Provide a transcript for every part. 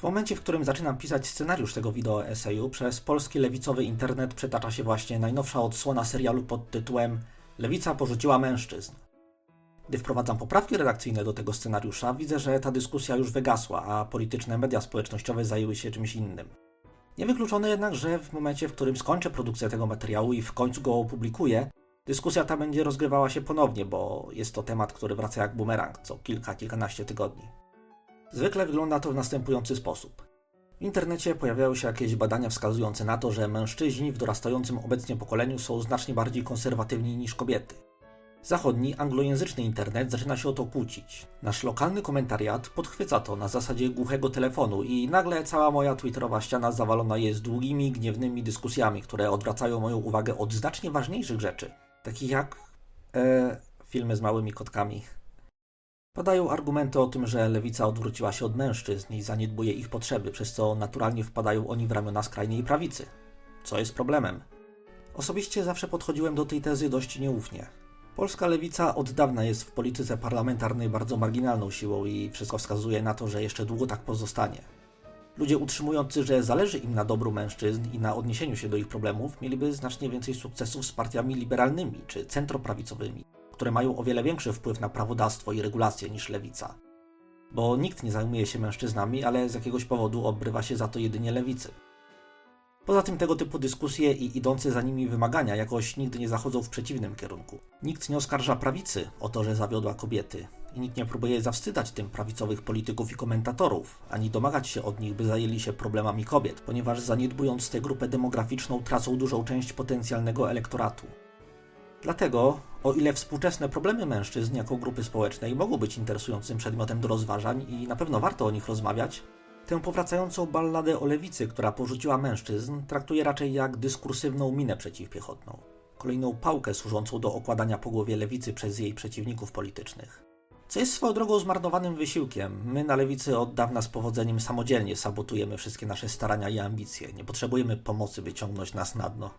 momencie, w którym zaczynam pisać scenariusz tego wideo eseju, przez polski lewicowy internet przetacza się właśnie najnowsza odsłona serialu pod tytułem Lewica porzuciła mężczyzn. Gdy wprowadzam poprawki redakcyjne do tego scenariusza, widzę, że ta dyskusja już wygasła, a polityczne media społecznościowe zajęły się czymś innym. Niewykluczone jednak, że w momencie, w którym skończę produkcję tego materiału i w końcu go opublikuję, dyskusja ta będzie rozgrywała się ponownie, bo jest to temat, który wraca jak bumerang co kilkanaście tygodni. Zwykle wygląda to w następujący sposób. W internecie pojawiają się jakieś badania wskazujące na to, że mężczyźni w dorastającym obecnie pokoleniu są znacznie bardziej konserwatywni niż kobiety. Zachodni, anglojęzyczny internet zaczyna się o to kłócić. Nasz lokalny komentariat podchwyca to na zasadzie głuchego telefonu i nagle cała moja twitterowa ściana zawalona jest długimi, gniewnymi dyskusjami, które odwracają moją uwagę od znacznie ważniejszych rzeczy, takich jak filmy z małymi kotkami. Padają argumenty o tym, że lewica odwróciła się od mężczyzn i zaniedbuje ich potrzeby, przez co naturalnie wpadają oni w ramiona skrajnej prawicy. Co jest problemem? Osobiście zawsze podchodziłem do tej tezy dość nieufnie. Polska lewica od dawna jest w polityce parlamentarnej bardzo marginalną siłą i wszystko wskazuje na to, że jeszcze długo tak pozostanie. Ludzie utrzymujący, że zależy im na dobru mężczyzn i na odniesieniu się do ich problemów, mieliby znacznie więcej sukcesów z partiami liberalnymi czy centroprawicowymi, które mają o wiele większy wpływ na prawodawstwo i regulacje niż lewica. Bo nikt nie zajmuje się mężczyznami, ale z jakiegoś powodu obrywa się za to jedynie lewicy. Poza tym tego typu dyskusje i idące za nimi wymagania jakoś nigdy nie zachodzą w przeciwnym kierunku. Nikt nie oskarża prawicy o to, że zawiodła kobiety i nikt nie próbuje zawstydzać tym prawicowych polityków i komentatorów, ani domagać się od nich, by zajęli się problemami kobiet, ponieważ zaniedbując tę grupę demograficzną tracą dużą część potencjalnego elektoratu. Dlatego, o ile współczesne problemy mężczyzn jako grupy społecznej mogą być interesującym przedmiotem do rozważań i na pewno warto o nich rozmawiać, tę powracającą balladę o lewicy, która porzuciła mężczyzn, traktuje raczej jak dyskursywną minę przeciwpiechotną. Kolejną pałkę służącą do okładania po głowie lewicy przez jej przeciwników politycznych. Co jest swoją drogą zmarnowanym wysiłkiem. My na lewicy od dawna z powodzeniem samodzielnie sabotujemy wszystkie nasze starania i ambicje. Nie potrzebujemy pomocy, by ciągnąć nas na dno.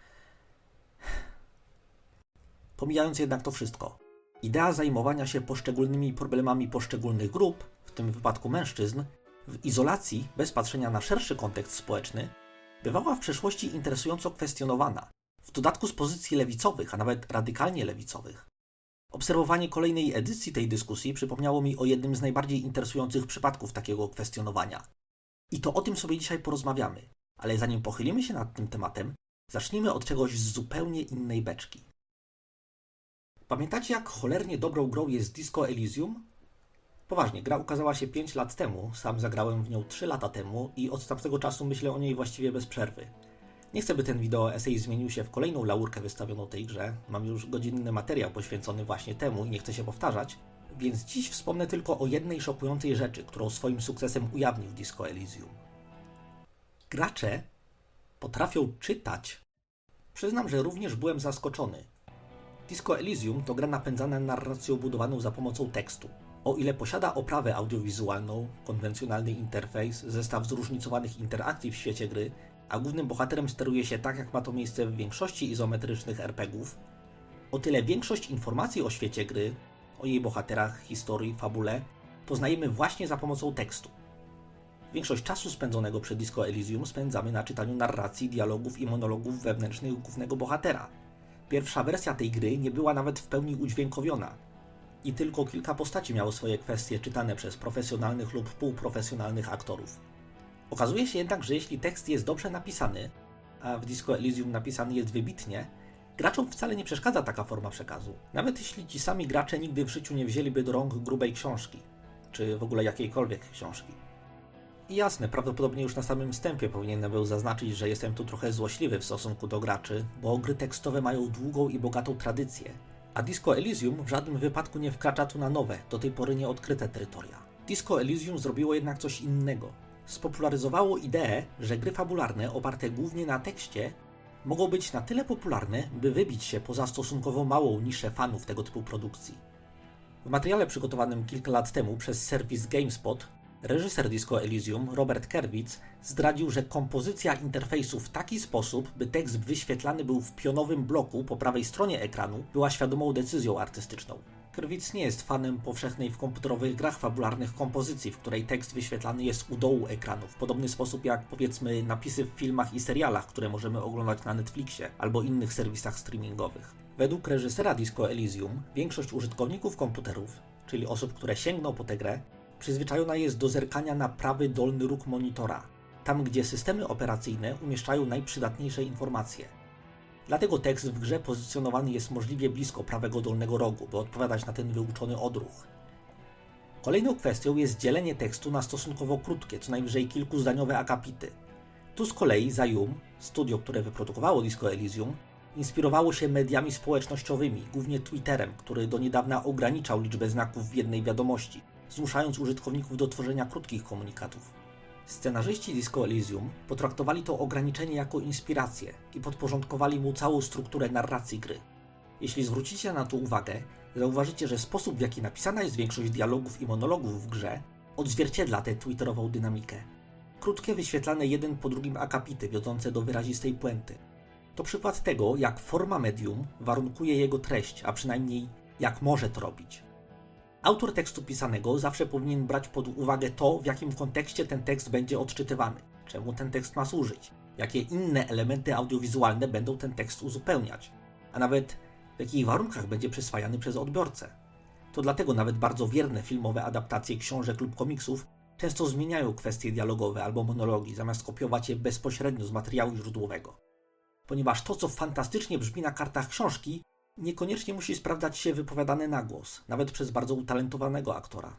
Pomijając jednak to wszystko, idea zajmowania się poszczególnymi problemami poszczególnych grup, w tym wypadku mężczyzn, w izolacji, bez patrzenia na szerszy kontekst społeczny, bywała w przeszłości interesująco kwestionowana, w dodatku z pozycji lewicowych, a nawet radykalnie lewicowych. Obserwowanie kolejnej edycji tej dyskusji przypomniało mi o jednym z najbardziej interesujących przypadków takiego kwestionowania. I to o tym sobie dzisiaj porozmawiamy, ale zanim pochylimy się nad tym tematem, zacznijmy od czegoś z zupełnie innej beczki. Pamiętacie, jak cholernie dobrą grą jest Disco Elysium? Poważnie, gra ukazała się 5 lat temu, sam zagrałem w nią 3 lata temu i od tamtego czasu myślę o niej właściwie bez przerwy. Nie chcę, by ten wideo esej zmienił się w kolejną laurkę wystawioną tej grze, mam już godzinny materiał poświęcony właśnie temu i nie chcę się powtarzać, więc dziś wspomnę tylko o jednej szokującej rzeczy, którą swoim sukcesem ujawnił Disco Elysium. Gracze potrafią czytać. Przyznam, że również byłem zaskoczony. Disco Elysium to gra napędzana narracją budowaną za pomocą tekstu. O ile posiada oprawę audiowizualną, konwencjonalny interfejs, zestaw zróżnicowanych interakcji w świecie gry, a głównym bohaterem steruje się tak, jak ma to miejsce w większości izometrycznych RPGów, o tyle większość informacji o świecie gry, o jej bohaterach, historii, fabule, poznajemy właśnie za pomocą tekstu. Większość czasu spędzonego przy Disco Elysium spędzamy na czytaniu narracji, dialogów i monologów wewnętrznych głównego bohatera. Pierwsza wersja tej gry nie była nawet w pełni udźwiękowiona i tylko kilka postaci miało swoje kwestie czytane przez profesjonalnych lub półprofesjonalnych aktorów. Okazuje się jednak, że jeśli tekst jest dobrze napisany, a w Disco Elysium napisany jest wybitnie, graczom wcale nie przeszkadza taka forma przekazu. Nawet jeśli ci sami gracze nigdy w życiu nie wzięliby do rąk grubej książki, czy w ogóle jakiejkolwiek książki. I jasne, prawdopodobnie już na samym wstępie powinienem był zaznaczyć, że jestem tu trochę złośliwy w stosunku do graczy, bo gry tekstowe mają długą i bogatą tradycję, a Disco Elysium w żadnym wypadku nie wkracza tu na nowe, do tej pory nieodkryte terytoria. Disco Elysium zrobiło jednak coś innego. Spopularyzowało ideę, że gry fabularne oparte głównie na tekście mogą być na tyle popularne, by wybić się poza stosunkowo małą niszę fanów tego typu produkcji. W materiale przygotowanym kilka lat temu przez serwis GameSpot reżyser Disco Elysium, Robert Kerwitz, zdradził, że kompozycja interfejsu w taki sposób, by tekst wyświetlany był w pionowym bloku po prawej stronie ekranu, była świadomą decyzją artystyczną. Hurwitz nie jest fanem powszechnej w komputerowych grach fabularnych kompozycji, w której tekst wyświetlany jest u dołu ekranu, w podobny sposób jak powiedzmy napisy w filmach i serialach, które możemy oglądać na Netflixie albo innych serwisach streamingowych. Według reżysera Disco Elysium większość użytkowników komputerów, czyli osób, które sięgną po tę grę, przyzwyczajona jest do zerkania na prawy dolny róg monitora, tam gdzie systemy operacyjne umieszczają najprzydatniejsze informacje. Dlatego tekst w grze pozycjonowany jest możliwie blisko prawego dolnego rogu, by odpowiadać na ten wyuczony odruch. Kolejną kwestią jest dzielenie tekstu na stosunkowo krótkie, co najwyżej kilkuzdaniowe akapity. Tu z kolei Zayum, studio, które wyprodukowało Disco Elysium, inspirowało się mediami społecznościowymi, głównie Twitterem, który do niedawna ograniczał liczbę znaków w jednej wiadomości, zmuszając użytkowników do tworzenia krótkich komunikatów. Scenarzyści Disco Elysium potraktowali to ograniczenie jako inspirację i podporządkowali mu całą strukturę narracji gry. Jeśli zwrócicie na to uwagę, zauważycie, że sposób, w jaki napisana jest większość dialogów i monologów w grze, odzwierciedla tę twitterową dynamikę. Krótkie, wyświetlane jeden po drugim akapity wiodące do wyrazistej puenty. To przykład tego, jak forma medium warunkuje jego treść, a przynajmniej jak może to robić. Autor tekstu pisanego zawsze powinien brać pod uwagę to, w jakim kontekście ten tekst będzie odczytywany, czemu ten tekst ma służyć, jakie inne elementy audiowizualne będą ten tekst uzupełniać, a nawet w jakich warunkach będzie przyswajany przez odbiorcę. To dlatego nawet bardzo wierne filmowe adaptacje książek lub komiksów często zmieniają kwestie dialogowe albo monologi, zamiast kopiować je bezpośrednio z materiału źródłowego. Ponieważ to, co fantastycznie brzmi na kartach książki, niekoniecznie musi sprawdzać się wypowiadane na głos, nawet przez bardzo utalentowanego aktora.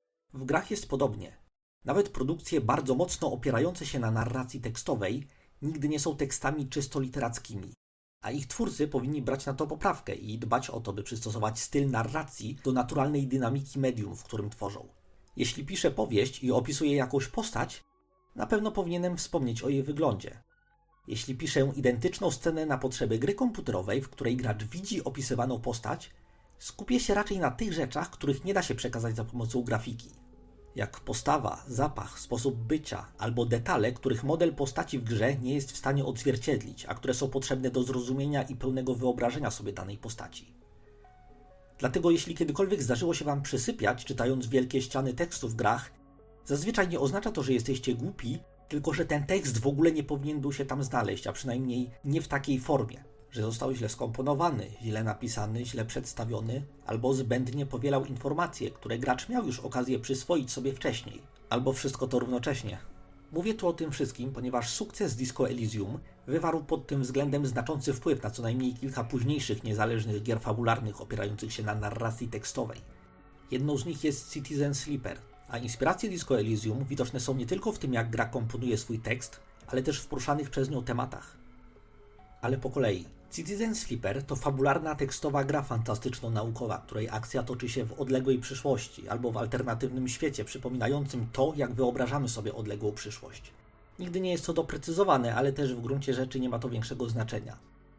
W grach jest podobnie. Nawet produkcje bardzo mocno opierające się na narracji tekstowej nigdy nie są tekstami czysto literackimi, a ich twórcy powinni brać na to poprawkę i dbać o to, by przystosować styl narracji do naturalnej dynamiki medium, w którym tworzą. Jeśli piszę powieść i opisuję jakąś postać, na pewno powinienem wspomnieć o jej wyglądzie. Jeśli piszę identyczną scenę na potrzeby gry komputerowej, w której gracz widzi opisywaną postać, skupię się raczej na tych rzeczach, których nie da się przekazać za pomocą grafiki. Jak postawa, zapach, sposób bycia albo detale, których model postaci w grze nie jest w stanie odzwierciedlić, a które są potrzebne do zrozumienia i pełnego wyobrażenia sobie danej postaci. Dlatego jeśli kiedykolwiek zdarzyło się wam przysypiać, czytając wielkie ściany tekstu w grach, zazwyczaj nie oznacza to, że jesteście głupi, tylko że ten tekst w ogóle nie powinien był się tam znaleźć, a przynajmniej nie w takiej formie, że został źle skomponowany, źle napisany, źle przedstawiony, albo zbędnie powielał informacje, które gracz miał już okazję przyswoić sobie wcześniej, albo wszystko to równocześnie. Mówię tu o tym wszystkim, ponieważ sukces Disco Elysium wywarł pod tym względem znaczący wpływ na co najmniej kilka późniejszych niezależnych gier fabularnych opierających się na narracji tekstowej. Jedną z nich jest Citizen Sleeper, a inspiracje Disco Elysium widoczne są nie tylko w tym, jak gra komponuje swój tekst, ale też w poruszanych przez nią tematach. Ale po kolei. Citizen Sleeper to fabularna tekstowa gra fantastyczno-naukowa, której akcja toczy się w odległej przyszłości albo w alternatywnym świecie przypominającym to, jak wyobrażamy sobie odległą przyszłość. Nigdy nie jest to doprecyzowane, ale też w gruncie rzeczy nie ma to większego znaczenia.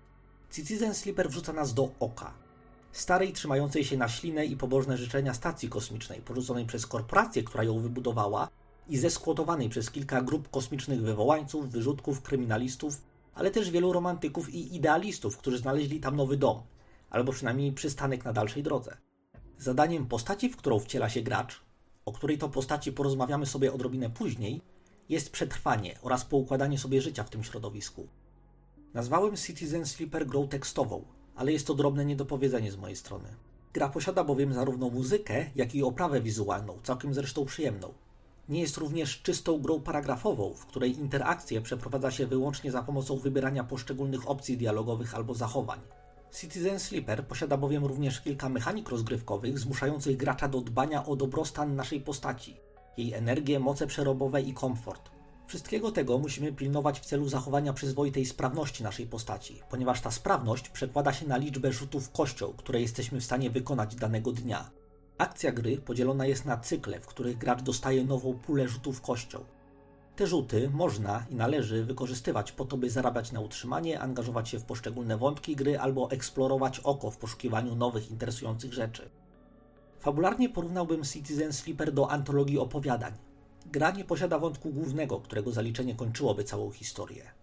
Citizen Sleeper wrzuca nas do oka. Starej, trzymającej się na ślinę i pobożne życzenia stacji kosmicznej, porzuconej przez korporację, która ją wybudowała i zeskłotowanej przez kilka grup kosmicznych wywołańców, wyrzutków, kryminalistów, ale też wielu romantyków i idealistów, którzy znaleźli tam nowy dom, albo przynajmniej przystanek na dalszej drodze. Zadaniem postaci, w którą wciela się gracz, o której to postaci porozmawiamy sobie odrobinę później, jest przetrwanie oraz poukładanie sobie życia w tym środowisku. Nazwałem Citizen Sleeper grą tekstową, ale jest to drobne niedopowiedzenie z mojej strony. Gra posiada bowiem zarówno muzykę, jak i oprawę wizualną, całkiem zresztą przyjemną. Nie jest również czystą grą paragrafową, w której interakcje przeprowadza się wyłącznie za pomocą wybierania poszczególnych opcji dialogowych albo zachowań. Citizen Sleeper posiada bowiem również kilka mechanik rozgrywkowych zmuszających gracza do dbania o dobrostan naszej postaci, jej energię, moce przerobowe i komfort. Wszystkiego tego musimy pilnować w celu zachowania przyzwoitej sprawności naszej postaci, ponieważ ta sprawność przekłada się na liczbę rzutów kością, które jesteśmy w stanie wykonać danego dnia. Akcja gry podzielona jest na cykle, w których gracz dostaje nową pulę rzutów kością. Te rzuty można i należy wykorzystywać po to, by zarabiać na utrzymanie, angażować się w poszczególne wątki gry albo eksplorować oko w poszukiwaniu nowych, interesujących rzeczy. Fabularnie porównałbym Citizen Sleeper do antologii opowiadań. Gra nie posiada wątku głównego, którego zaliczenie kończyłoby całą historię.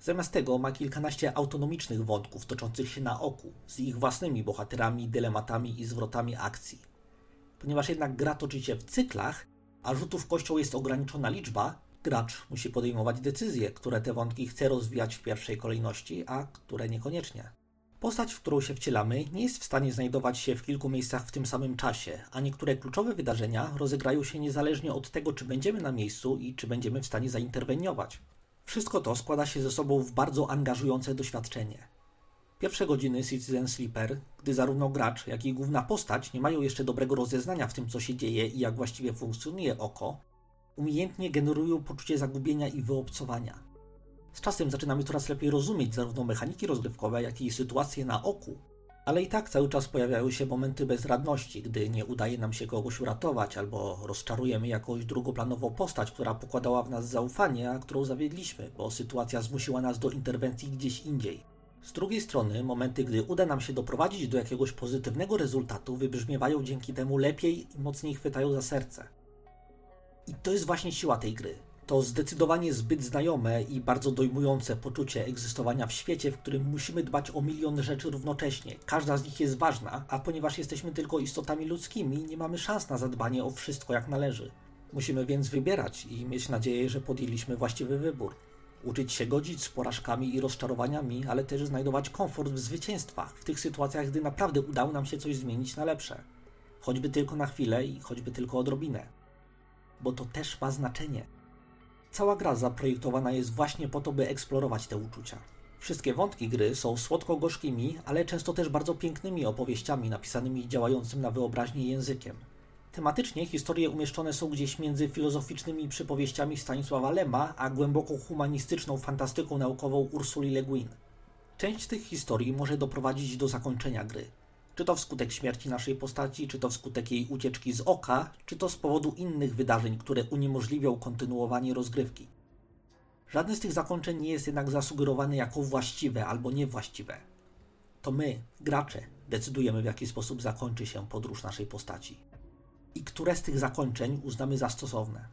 Zamiast tego ma kilkanaście autonomicznych wątków toczących się na oku, z ich własnymi bohaterami, dylematami i zwrotami akcji. Ponieważ jednak gra toczy się w cyklach, a rzutów kością jest ograniczona liczba, gracz musi podejmować decyzje, które te wątki chce rozwijać w pierwszej kolejności, a które niekoniecznie. Postać, w którą się wcielamy, nie jest w stanie znajdować się w kilku miejscach w tym samym czasie, a niektóre kluczowe wydarzenia rozegrają się niezależnie od tego, czy będziemy na miejscu i czy będziemy w stanie zainterweniować. Wszystko to składa się ze sobą w bardzo angażujące doświadczenie. Pierwsze godziny Citizen Sleeper, gdy zarówno gracz, jak i główna postać nie mają jeszcze dobrego rozeznania w tym, co się dzieje i jak właściwie funkcjonuje oko, umiejętnie generują poczucie zagubienia i wyobcowania. Z czasem zaczynamy coraz lepiej rozumieć zarówno mechaniki rozgrywkowe, jak i sytuacje na oku, ale i tak cały czas pojawiają się momenty bezradności, gdy nie udaje nam się kogoś uratować, albo rozczarujemy jakąś drugoplanową postać, która pokładała w nas zaufanie, a którą zawiedliśmy, bo sytuacja zmusiła nas do interwencji gdzieś indziej. Z drugiej strony, momenty, gdy uda nam się doprowadzić do jakiegoś pozytywnego rezultatu, wybrzmiewają dzięki temu lepiej i mocniej chwytają za serce. I to jest właśnie siła tej gry. To zdecydowanie zbyt znajome i bardzo dojmujące poczucie egzystowania w świecie, w którym musimy dbać o milion rzeczy równocześnie. Każda z nich jest ważna, a ponieważ jesteśmy tylko istotami ludzkimi, nie mamy szans na zadbanie o wszystko jak należy. Musimy więc wybierać i mieć nadzieję, że podjęliśmy właściwy wybór. Uczyć się godzić z porażkami i rozczarowaniami, ale też znajdować komfort w zwycięstwach, w tych sytuacjach, gdy naprawdę udało nam się coś zmienić na lepsze. Choćby tylko na chwilę i choćby tylko odrobinę. Bo to też ma znaczenie. Cała gra zaprojektowana jest właśnie po to, by eksplorować te uczucia. Wszystkie wątki gry są słodko-gorzkimi, ale często też bardzo pięknymi opowieściami napisanymi działającym na wyobraźnię językiem. Tematycznie historie umieszczone są gdzieś między filozoficznymi przypowieściami Stanisława Lema, a głęboko humanistyczną fantastyką naukową Ursuli Le Guin. Część tych historii może doprowadzić do zakończenia gry. Czy to wskutek śmierci naszej postaci, czy to wskutek jej ucieczki z oka, czy to z powodu innych wydarzeń, które uniemożliwią kontynuowanie rozgrywki. Żadne z tych zakończeń nie jest jednak zasugerowane jako właściwe albo niewłaściwe. To my, gracze, decydujemy, w jaki sposób zakończy się podróż naszej postaci. I które z tych zakończeń uznamy za stosowne.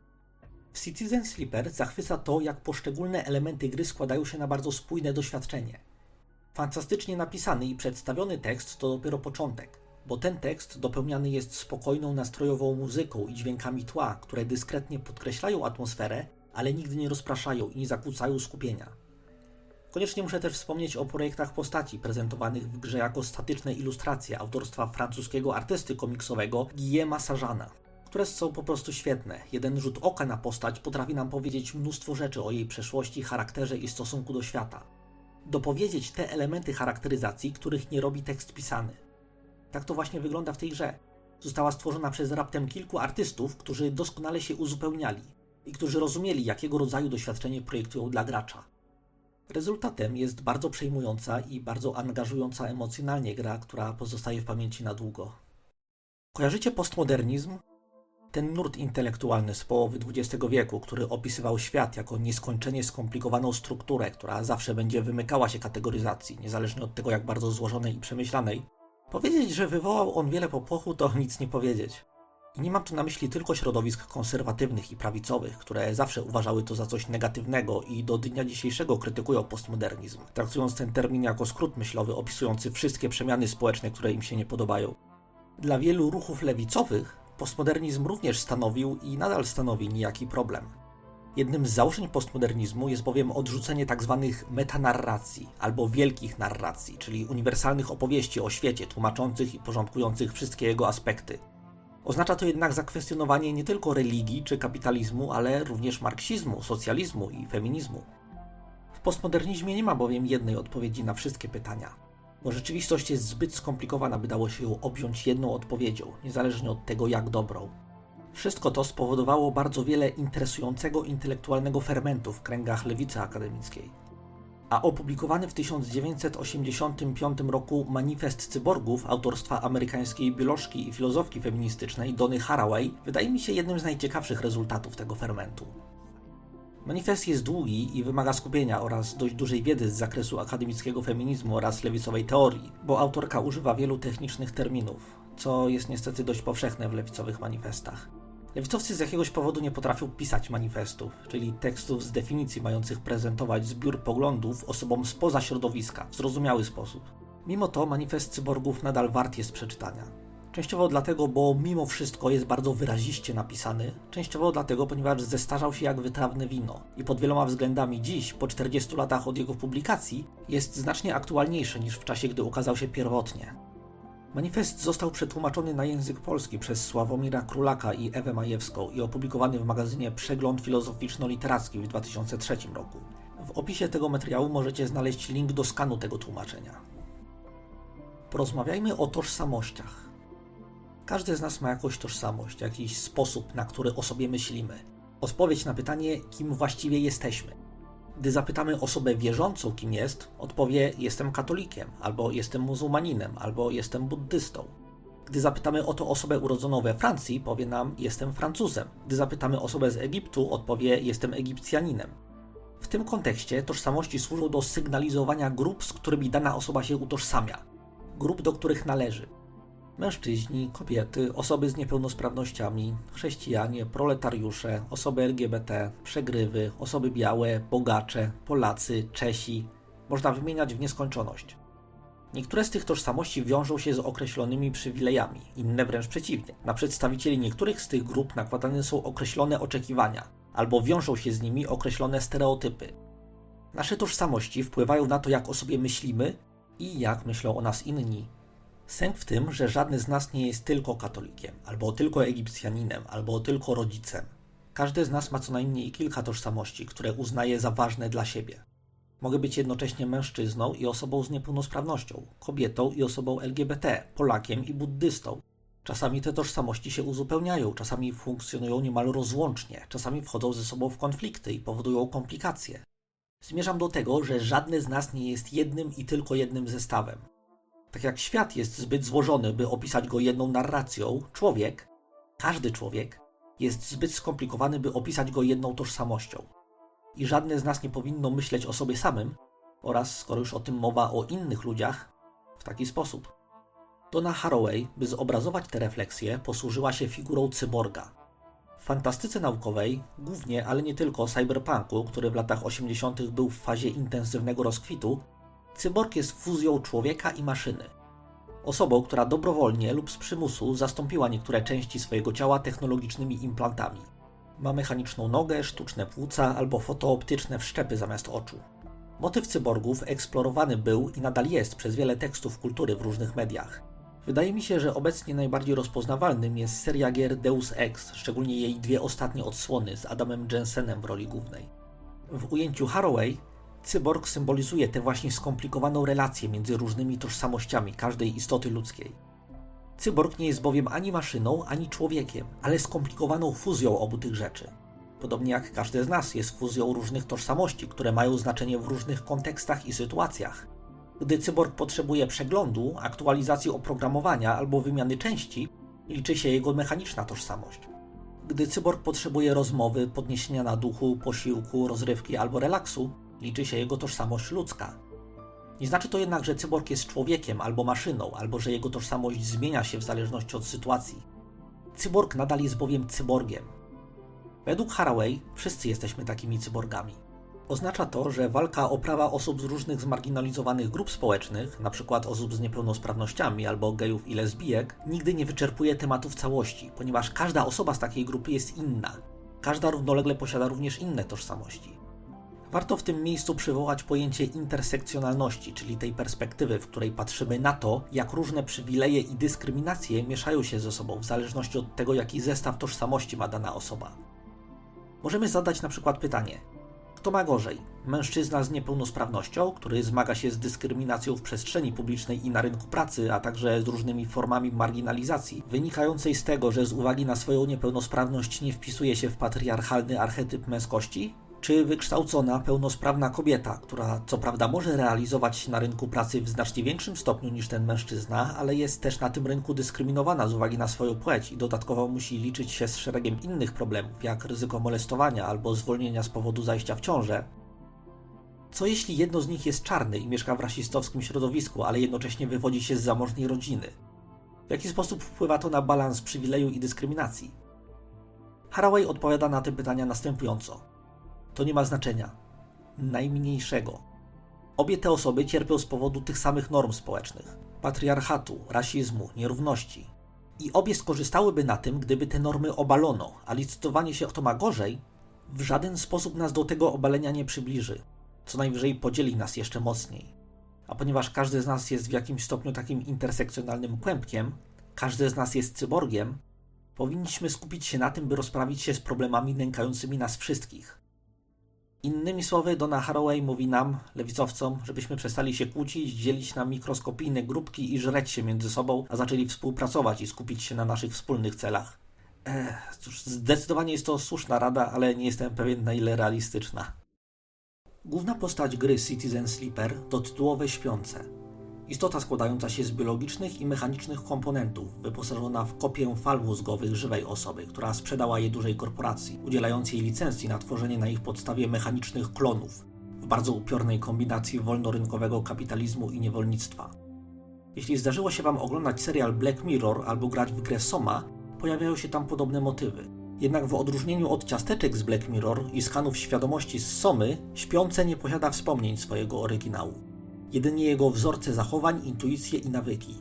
W Citizen Sleeper zachwyca to, jak poszczególne elementy gry składają się na bardzo spójne doświadczenie. Fantastycznie napisany i przedstawiony tekst to dopiero początek, bo ten tekst dopełniany jest spokojną, nastrojową muzyką i dźwiękami tła, które dyskretnie podkreślają atmosferę, ale nigdy nie rozpraszają i nie zakłócają skupienia. Koniecznie muszę też wspomnieć o projektach postaci prezentowanych w grze jako statyczne ilustracje autorstwa francuskiego artysty komiksowego Guillaume'a Sajana, które są po prostu świetne. Jeden rzut oka na postać potrafi nam powiedzieć mnóstwo rzeczy o jej przeszłości, charakterze i stosunku do świata. Dopowiedzieć te elementy charakteryzacji, których nie robi tekst pisany. Tak to właśnie wygląda w tej grze. Została stworzona przez raptem kilku artystów, którzy doskonale się uzupełniali i którzy rozumieli, jakiego rodzaju doświadczenie projektują dla gracza. Rezultatem jest bardzo przejmująca i bardzo angażująca emocjonalnie gra, która pozostaje w pamięci na długo. Kojarzycie postmodernizm? Ten nurt intelektualny z połowy XX wieku, który opisywał świat jako nieskończenie skomplikowaną strukturę, która zawsze będzie wymykała się kategoryzacji, niezależnie od tego, jak bardzo złożonej i przemyślanej. Powiedzieć, że wywołał on wiele popłochu, to nic nie powiedzieć. I nie mam tu na myśli tylko środowisk konserwatywnych i prawicowych, które zawsze uważały to za coś negatywnego i do dnia dzisiejszego krytykują postmodernizm, traktując ten termin jako skrót myślowy opisujący wszystkie przemiany społeczne, które im się nie podobają. Dla wielu ruchów lewicowych postmodernizm również stanowił i nadal stanowi niejaki problem. Jednym z założeń postmodernizmu jest bowiem odrzucenie tzw. metanarracji albo wielkich narracji, czyli uniwersalnych opowieści o świecie tłumaczących i porządkujących wszystkie jego aspekty. Oznacza to jednak zakwestionowanie nie tylko religii czy kapitalizmu, ale również marksizmu, socjalizmu i feminizmu. W postmodernizmie nie ma bowiem jednej odpowiedzi na wszystkie pytania, bo rzeczywistość jest zbyt skomplikowana, by dało się ją objąć jedną odpowiedzią, niezależnie od tego, jak dobrą. Wszystko to spowodowało bardzo wiele interesującego intelektualnego fermentu w kręgach lewicy akademickiej. A opublikowany w 1985 roku Manifest Cyborgów autorstwa amerykańskiej biolożki i filozofki feministycznej Donny Haraway wydaje mi się jednym z najciekawszych rezultatów tego fermentu. Manifest jest długi i wymaga skupienia oraz dość dużej wiedzy z zakresu akademickiego feminizmu oraz lewicowej teorii, bo autorka używa wielu technicznych terminów, co jest niestety dość powszechne w lewicowych manifestach. Lewicowcy z jakiegoś powodu nie potrafią pisać manifestów, czyli tekstów z definicji mających prezentować zbiór poglądów osobom spoza środowiska w zrozumiały sposób. Mimo to manifest cyborgów nadal wart jest przeczytania. Częściowo dlatego, bo mimo wszystko jest bardzo wyraziście napisany, częściowo dlatego, ponieważ zestarzał się jak wytrawne wino i pod wieloma względami dziś, po 40 latach od jego publikacji, jest znacznie aktualniejszy niż w czasie, gdy ukazał się pierwotnie. Manifest został przetłumaczony na język polski przez Sławomira Królaka i Ewę Majewską i opublikowany w magazynie Przegląd Filozoficzno-Literacki w 2003 roku. W opisie tego materiału możecie znaleźć link do skanu tego tłumaczenia. Porozmawiajmy o tożsamościach. Każdy z nas ma jakąś tożsamość, jakiś sposób, na który o sobie myślimy. Odpowiedź na pytanie, kim właściwie jesteśmy. Gdy zapytamy osobę wierzącą, kim jest, odpowie: jestem katolikiem, albo jestem muzułmaninem, albo jestem buddystą. Gdy zapytamy o to osobę urodzoną we Francji, powie nam: jestem Francuzem. Gdy zapytamy osobę z Egiptu, odpowie: jestem Egipcjaninem. W tym kontekście tożsamości służą do sygnalizowania grup, z którymi dana osoba się utożsamia. Grup, do których należy. Mężczyźni, kobiety, osoby z niepełnosprawnościami, chrześcijanie, proletariusze, osoby LGBT, przegrywy, osoby białe, bogacze, Polacy, Czesi. Można wymieniać w nieskończoność. Niektóre z tych tożsamości wiążą się z określonymi przywilejami, inne wręcz przeciwnie. Na przedstawicieli niektórych z tych grup nakładane są określone oczekiwania, albo wiążą się z nimi określone stereotypy. Nasze tożsamości wpływają na to, jak o sobie myślimy i jak myślą o nas inni. Sęk w tym, że żadny z nas nie jest tylko katolikiem, albo tylko Egipcjaninem, albo tylko rodzicem. Każdy z nas ma co najmniej kilka tożsamości, które uznaje za ważne dla siebie. Mogę być jednocześnie mężczyzną i osobą z niepełnosprawnością, kobietą i osobą LGBT, Polakiem i buddystą. Czasami te tożsamości się uzupełniają, czasami funkcjonują niemal rozłącznie, czasami wchodzą ze sobą w konflikty i powodują komplikacje. Zmierzam do tego, że żadny z nas nie jest jednym i tylko jednym zestawem. Tak jak świat jest zbyt złożony, by opisać go jedną narracją, człowiek, każdy człowiek, jest zbyt skomplikowany, by opisać go jedną tożsamością. I żadne z nas nie powinno myśleć o sobie samym oraz, skoro już o tym mowa, o innych ludziach, w taki sposób. Donna Haraway, by zobrazować tę refleksję, posłużyła się figurą cyborga. W fantastyce naukowej, głównie, ale nie tylko cyberpunku, który w latach 80. był w fazie intensywnego rozkwitu, cyborg jest fuzją człowieka i maszyny. Osobą, która dobrowolnie lub z przymusu zastąpiła niektóre części swojego ciała technologicznymi implantami. Ma mechaniczną nogę, sztuczne płuca albo fotooptyczne wszczepy zamiast oczu. Motyw cyborgów eksplorowany był i nadal jest przez wiele tekstów kultury w różnych mediach. Wydaje mi się, że obecnie najbardziej rozpoznawalnym jest seria gier Deus Ex, szczególnie jej dwie ostatnie odsłony z Adamem Jensenem w roli głównej. W ujęciu Haraway cyborg symbolizuje tę właśnie skomplikowaną relację między różnymi tożsamościami każdej istoty ludzkiej. Cyborg nie jest bowiem ani maszyną, ani człowiekiem, ale skomplikowaną fuzją obu tych rzeczy. Podobnie jak każdy z nas jest fuzją różnych tożsamości, które mają znaczenie w różnych kontekstach i sytuacjach. Gdy cyborg potrzebuje przeglądu, aktualizacji oprogramowania albo wymiany części, liczy się jego mechaniczna tożsamość. Gdy cyborg potrzebuje rozmowy, podniesienia na duchu, posiłku, rozrywki albo relaksu, liczy się jego tożsamość ludzka. Nie znaczy to jednak, że cyborg jest człowiekiem albo maszyną, albo że jego tożsamość zmienia się w zależności od sytuacji. Cyborg nadal jest bowiem cyborgiem. Według Haraway wszyscy jesteśmy takimi cyborgami. Oznacza to, że walka o prawa osób z różnych zmarginalizowanych grup społecznych, np. osób z niepełnosprawnościami albo gejów i lesbijek, nigdy nie wyczerpuje tematu w całości, ponieważ każda osoba z takiej grupy jest inna. Każda równolegle posiada również inne tożsamości. Warto w tym miejscu przywołać pojęcie intersekcjonalności, czyli tej perspektywy, w której patrzymy na to, jak różne przywileje i dyskryminacje mieszają się ze sobą w zależności od tego, jaki zestaw tożsamości ma dana osoba. Możemy zadać na przykład pytanie: kto ma gorzej? Mężczyzna z niepełnosprawnością, który zmaga się z dyskryminacją w przestrzeni publicznej i na rynku pracy, a także z różnymi formami marginalizacji, wynikającej z tego, że z uwagi na swoją niepełnosprawność nie wpisuje się w patriarchalny archetyp męskości? Czy wykształcona, pełnosprawna kobieta, która co prawda może realizować się na rynku pracy w znacznie większym stopniu niż ten mężczyzna, ale jest też na tym rynku dyskryminowana z uwagi na swoją płeć i dodatkowo musi liczyć się z szeregiem innych problemów, jak ryzyko molestowania albo zwolnienia z powodu zajścia w ciążę? Co jeśli jedno z nich jest czarny i mieszka w rasistowskim środowisku, ale jednocześnie wywodzi się z zamożnej rodziny? W jaki sposób wpływa to na balans przywileju i dyskryminacji? Haraway odpowiada na te pytania następująco. To nie ma znaczenia. Najmniejszego. Obie te osoby cierpią z powodu tych samych norm społecznych. Patriarchatu, rasizmu, nierówności. I obie skorzystałyby na tym, gdyby te normy obalono, a licytowanie się, kto ma gorzej, w żaden sposób nas do tego obalenia nie przybliży. Co najwyżej podzieli nas jeszcze mocniej. A ponieważ każdy z nas jest w jakimś stopniu takim intersekcjonalnym kłębkiem, każdy z nas jest cyborgiem, powinniśmy skupić się na tym, by rozprawić się z problemami nękającymi nas wszystkich. Innymi słowy, Donna Haraway mówi nam, lewicowcom, żebyśmy przestali się kłócić, dzielić na mikroskopijne grupki i żreć się między sobą, a zaczęli współpracować i skupić się na naszych wspólnych celach. Cóż, zdecydowanie jest to słuszna rada, ale nie jestem pewien, na ile realistyczna. Główna postać gry Citizen Sleeper to tytułowe śpiące. Istota składająca się z biologicznych i mechanicznych komponentów, wyposażona w kopię fal mózgowych żywej osoby, która sprzedała je dużej korporacji, udzielając jej licencji na tworzenie na ich podstawie mechanicznych klonów, w bardzo upiornej kombinacji wolnorynkowego kapitalizmu i niewolnictwa. Jeśli zdarzyło się Wam oglądać serial Black Mirror albo grać w grę Soma, pojawiają się tam podobne motywy. Jednak w odróżnieniu od ciasteczek z Black Mirror i skanów świadomości z Somy, śpiące nie posiada wspomnień swojego oryginału. Jedynie jego wzorce zachowań, intuicje i nawyki.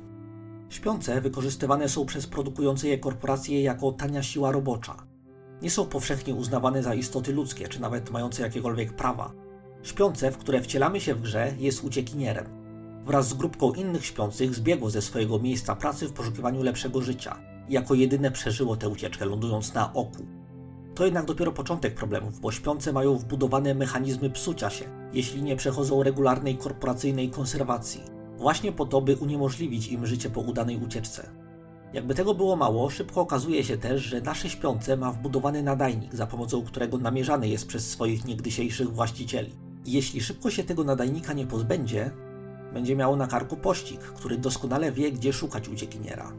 Śpiące wykorzystywane są przez produkujące je korporacje jako tania siła robocza. Nie są powszechnie uznawane za istoty ludzkie, czy nawet mające jakiekolwiek prawa. Śpiące, w które wcielamy się w grze, jest uciekinierem. Wraz z grupką innych śpiących zbiegło ze swojego miejsca pracy w poszukiwaniu lepszego życia. I jako jedyne przeżyło tę ucieczkę, lądując na oku. To jednak dopiero początek problemów, bo śpiące mają wbudowane mechanizmy psucia się, jeśli nie przechodzą regularnej korporacyjnej konserwacji. Właśnie po to, by uniemożliwić im życie po udanej ucieczce. Jakby tego było mało, szybko okazuje się też, że nasze śpiące ma wbudowany nadajnik, za pomocą którego namierzany jest przez swoich niegdysiejszych właścicieli. I jeśli szybko się tego nadajnika nie pozbędzie, będzie miało na karku pościg, który doskonale wie, gdzie szukać uciekiniera.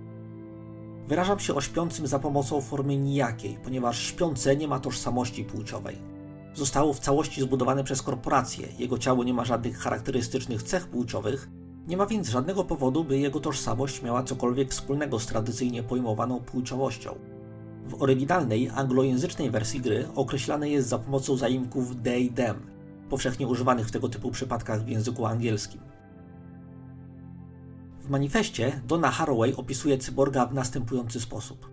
Wyrażam się o śpiącym za pomocą formy nijakiej, ponieważ śpiące nie ma tożsamości płciowej. Zostało w całości zbudowane przez korporację, jego ciało nie ma żadnych charakterystycznych cech płciowych, nie ma więc żadnego powodu, by jego tożsamość miała cokolwiek wspólnego z tradycyjnie pojmowaną płciowością. W oryginalnej, anglojęzycznej wersji gry określane jest za pomocą zaimków they, them, powszechnie używanych w tego typu przypadkach w języku angielskim. W manifestie Donna Haraway opisuje cyborga w następujący sposób.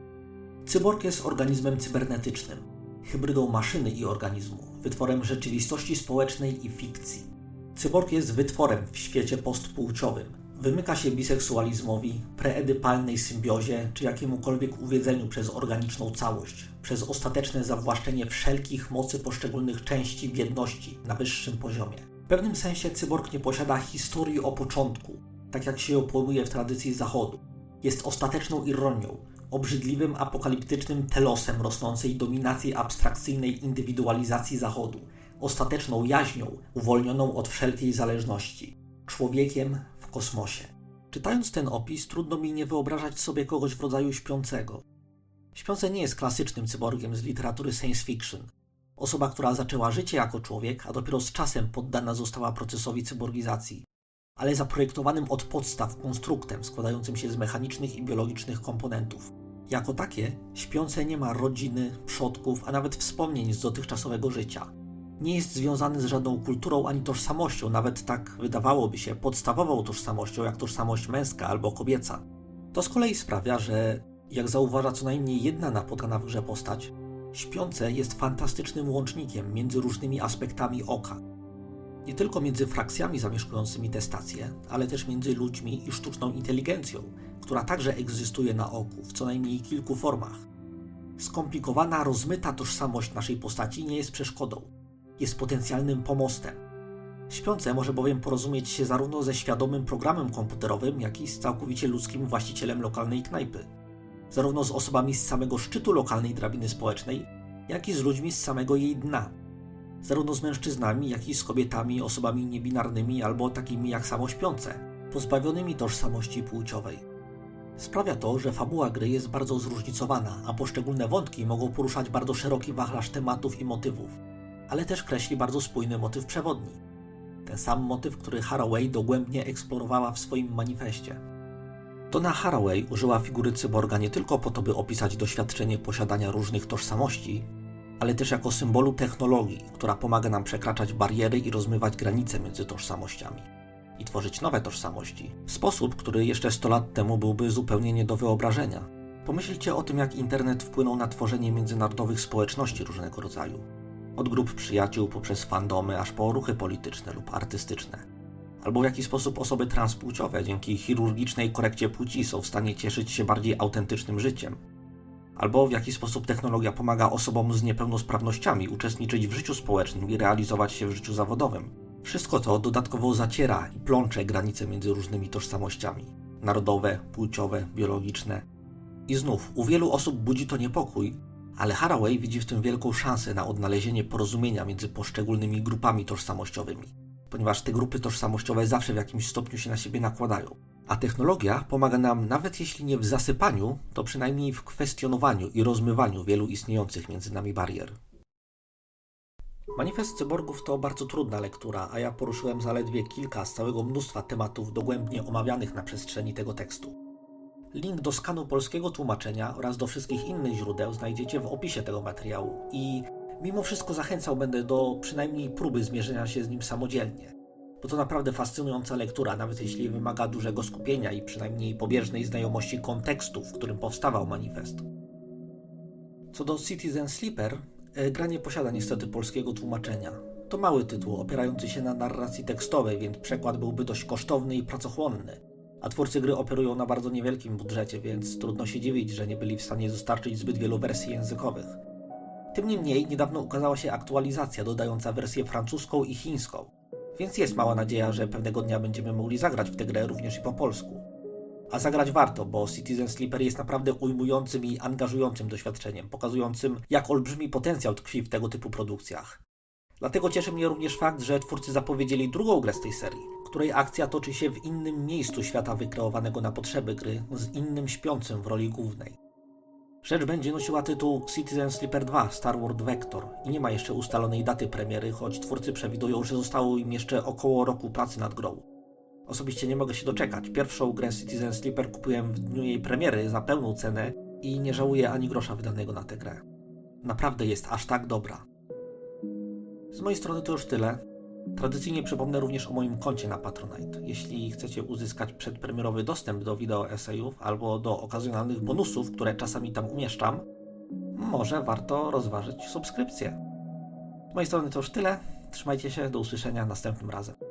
Cyborg jest organizmem cybernetycznym, hybrydą maszyny i organizmu, wytworem rzeczywistości społecznej i fikcji. Cyborg jest wytworem w świecie postpłciowym. Wymyka się biseksualizmowi, preedypalnej symbiozie czy jakiemukolwiek uwiedzeniu przez organiczną całość, przez ostateczne zawłaszczenie wszelkich mocy poszczególnych części w jedności na wyższym poziomie. W pewnym sensie cyborg nie posiada historii o początku, tak jak się ją pojmuje w tradycji Zachodu. Jest ostateczną ironią, obrzydliwym apokaliptycznym telosem rosnącej dominacji abstrakcyjnej indywidualizacji Zachodu, ostateczną jaźnią uwolnioną od wszelkiej zależności, człowiekiem w kosmosie. Czytając ten opis, trudno mi nie wyobrażać sobie kogoś w rodzaju śpiącego. Śpiący nie jest klasycznym cyborgiem z literatury science fiction. Osoba, która zaczęła życie jako człowiek, a dopiero z czasem poddana została procesowi cyborgizacji, ale zaprojektowanym od podstaw konstruktem składającym się z mechanicznych i biologicznych komponentów. Jako takie, śpiące nie ma rodziny, przodków, a nawet wspomnień z dotychczasowego życia. Nie jest związany z żadną kulturą ani tożsamością, nawet tak wydawałoby się podstawową tożsamością jak tożsamość męska albo kobieca. To z kolei sprawia, że, jak zauważa co najmniej jedna napotkana w grze postać, śpiące jest fantastycznym łącznikiem między różnymi aspektami oka. Nie tylko między frakcjami zamieszkującymi te stacje, ale też między ludźmi i sztuczną inteligencją, która także egzystuje na oku w co najmniej kilku formach. Skomplikowana, rozmyta tożsamość naszej postaci nie jest przeszkodą. Jest potencjalnym pomostem. Śpiące może bowiem porozumieć się zarówno ze świadomym programem komputerowym, jak i z całkowicie ludzkim właścicielem lokalnej knajpy. Zarówno z osobami z samego szczytu lokalnej drabiny społecznej, jak i z ludźmi z samego jej dna. Zarówno z mężczyznami, jak i z kobietami, osobami niebinarnymi albo takimi jak samo śpiące, pozbawionymi tożsamości płciowej. Sprawia to, że fabuła gry jest bardzo zróżnicowana, a poszczególne wątki mogą poruszać bardzo szeroki wachlarz tematów i motywów, ale też kreśli bardzo spójny motyw przewodni. Ten sam motyw, który Haraway dogłębnie eksplorowała w swoim manifestie. Donna Haraway użyła figury cyborga nie tylko po to, by opisać doświadczenie posiadania różnych tożsamości, ale też jako symbolu technologii, która pomaga nam przekraczać bariery i rozmywać granice między tożsamościami i tworzyć nowe tożsamości w sposób, który jeszcze 100 lat temu byłby zupełnie nie do wyobrażenia. Pomyślcie o tym, jak internet wpłynął na tworzenie międzynarodowych społeczności różnego rodzaju. Od grup przyjaciół poprzez fandomy, aż po ruchy polityczne lub artystyczne. Albo w jaki sposób osoby transpłciowe dzięki chirurgicznej korekcie płci są w stanie cieszyć się bardziej autentycznym życiem. Albo w jaki sposób technologia pomaga osobom z niepełnosprawnościami uczestniczyć w życiu społecznym i realizować się w życiu zawodowym. Wszystko to dodatkowo zaciera i plącze granice między różnymi tożsamościami. Narodowe, płciowe, biologiczne. I znów, u wielu osób budzi to niepokój, ale Haraway widzi w tym wielką szansę na odnalezienie porozumienia między poszczególnymi grupami tożsamościowymi, ponieważ te grupy tożsamościowe zawsze w jakimś stopniu się na siebie nakładają. A technologia pomaga nam nawet jeśli nie w zasypaniu, to przynajmniej w kwestionowaniu i rozmywaniu wielu istniejących między nami barier. Manifest cyborgów to bardzo trudna lektura, a ja poruszyłem zaledwie kilka z całego mnóstwa tematów dogłębnie omawianych na przestrzeni tego tekstu. Link do skanu polskiego tłumaczenia oraz do wszystkich innych źródeł znajdziecie w opisie tego materiału i mimo wszystko zachęcał będę do przynajmniej próby zmierzenia się z nim samodzielnie, bo to naprawdę fascynująca lektura, nawet jeśli wymaga dużego skupienia i przynajmniej pobieżnej znajomości kontekstu, w którym powstawał manifest. Co do Citizen Sleeper, gra nie posiada niestety polskiego tłumaczenia. To mały tytuł opierający się na narracji tekstowej, więc przekład byłby dość kosztowny i pracochłonny. A twórcy gry operują na bardzo niewielkim budżecie, więc trudno się dziwić, że nie byli w stanie dostarczyć zbyt wielu wersji językowych. Tym niemniej niedawno ukazała się aktualizacja dodająca wersję francuską i chińską, więc jest mała nadzieja, że pewnego dnia będziemy mogli zagrać w tę grę również i po polsku. A zagrać warto, bo Citizen Sleeper jest naprawdę ujmującym i angażującym doświadczeniem, pokazującym, jak olbrzymi potencjał tkwi w tego typu produkcjach. Dlatego cieszy mnie również fakt, że twórcy zapowiedzieli drugą grę z tej serii, której akcja toczy się w innym miejscu świata wykreowanego na potrzeby gry, z innym śpiącym w roli głównej. Rzecz będzie nosiła tytuł Citizen Sleeper 2 Starward Vector i nie ma jeszcze ustalonej daty premiery, choć twórcy przewidują, że zostało im jeszcze około roku pracy nad grą. Osobiście nie mogę się doczekać. Pierwszą grę Citizen Sleeper kupiłem w dniu jej premiery za pełną cenę i nie żałuję ani grosza wydanego na tę grę. Naprawdę jest aż tak dobra. Z mojej strony to już tyle. Tradycyjnie przypomnę również o moim koncie na Patronite. Jeśli chcecie uzyskać przedpremierowy dostęp do wideo esejów albo do okazjonalnych bonusów, które czasami tam umieszczam, może warto rozważyć subskrypcję. Z mojej strony to już tyle. Trzymajcie się, do usłyszenia następnym razem.